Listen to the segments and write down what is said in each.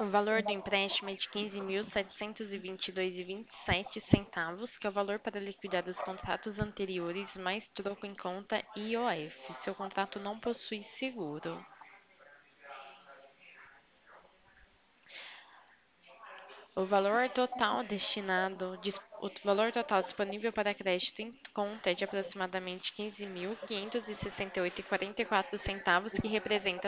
O valor do empréstimo é de 15.722,27 centavos, que é o valor para liquidar os contratos anteriores, mais troco em conta e IOF. Seu contrato não possui seguro. O valor total disponível para crédito em conta é de aproximadamente 15.568,44 centavos, que representa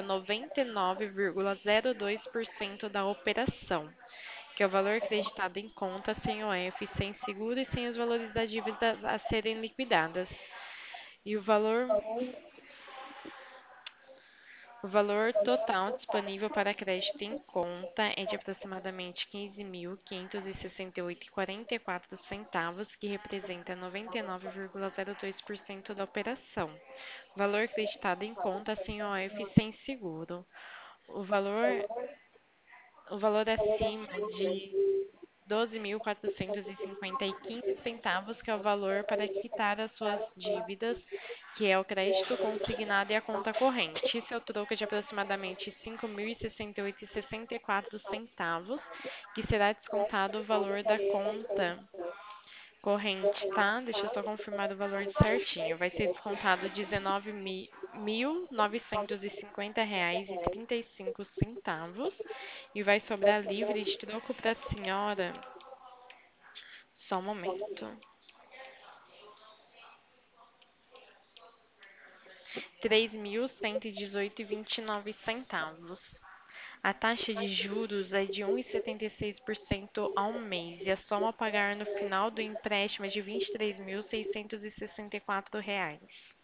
99,02% da operação, que é o valor creditado em conta sem OF, sem seguro e sem os valores das dívidas a serem liquidadas. E o valor total disponível para crédito em conta é de aproximadamente 15.568,44 centavos, que representa 99,02% da operação. Valor creditado em conta sem OF e sem seguro. O valor, o valor acima de 12.450,15 centavos, que é o valor para quitar as suas dívidas, que é o crédito consignado e a conta corrente. Isso é o troco de aproximadamente 5.068,64 centavos, que será descontado o valor da conta corrente, tá? Deixa eu só confirmar o valor certinho. Vai ser descontado R$ 19.950,35 e vai sobrar livre de troco para a senhora. Só um momento. R$ 3.118,29. A taxa de juros é de 1,76% ao mês e a soma a pagar no final do empréstimo é de R$ 23.664.